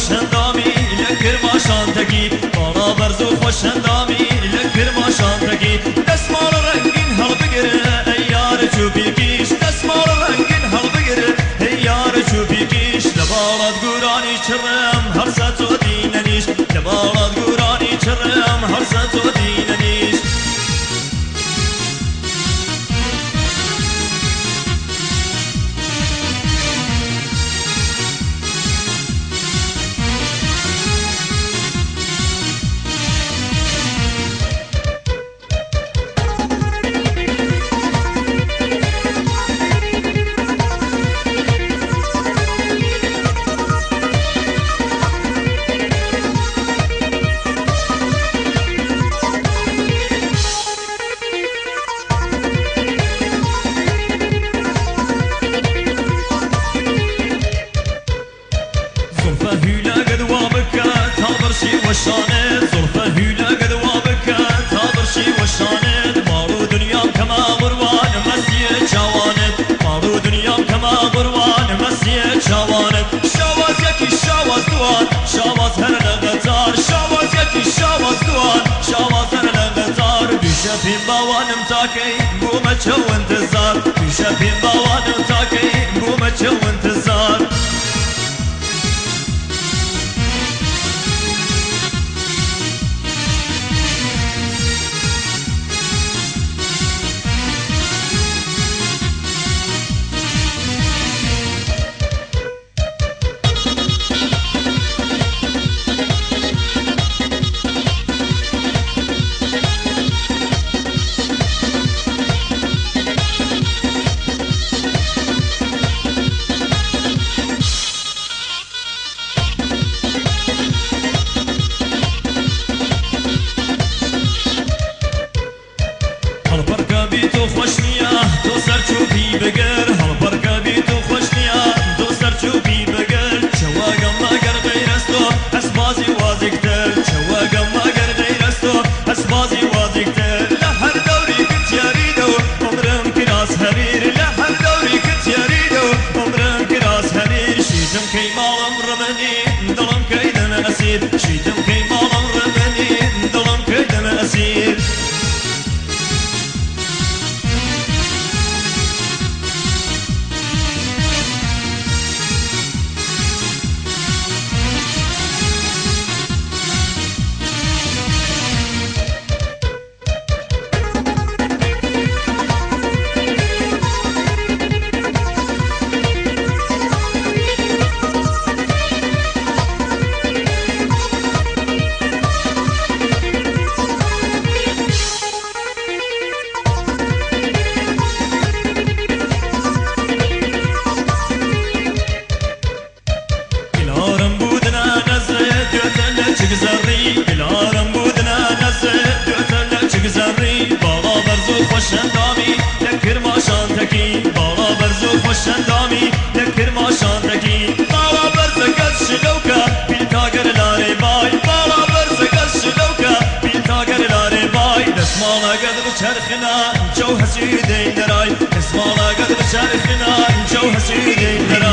خوشندامی لکر ماشانتگی بالا برز و خوشندامی لکر ماشانتگی دستمال رنگین هل بگره ای یار چوبی کیش دستمال رنگین هل بگره ای یار چوبی کیش لبالات گورانی چرم هر سات و دیننیش لبالات گورانی چرم هر سات و دیننیش وشانه زلفه هيلا قد وابك تابرشي وشانه مارو دنيا كما غروان مسيه شوانه مارو دنيا كما غروان مسيه شوانه شواز يكي شواز دوان شواز هر لغتار شواز يكي شواز دوان شواز هر لغتار بشبين باوانم تاكي بومتشو انتظار بشبين باوانم تاكي بومتشو انتظار تو سرچوبی بگر هل برکبی تو خوشنیا تو سرچوبی بگر چواگم مگر غیرستو اسبازی وازکتر چواگم مگر غیرستو اسبازی وازکتر لهر دوری کتیاری دو عمرم کراس هریر لهر دوری کتیاری دو عمرم کراس هریر شیدم کی مالم رمنی دلم کیدن اسیر شیدم کی مالم رمنی دلم کیدن اسیر خوشندامی لکر ماشانتگی بالا برزو خوشندامی لکر ماشانتگی بالا برزگز شلوکا بیل تاگر لاره بای بالا برزگز شلوکا بیل تاگر لاره بای دسمالا قدر چرخنا جو حسیدین درای دسمالا قدر چرخنا جو حسیدین درای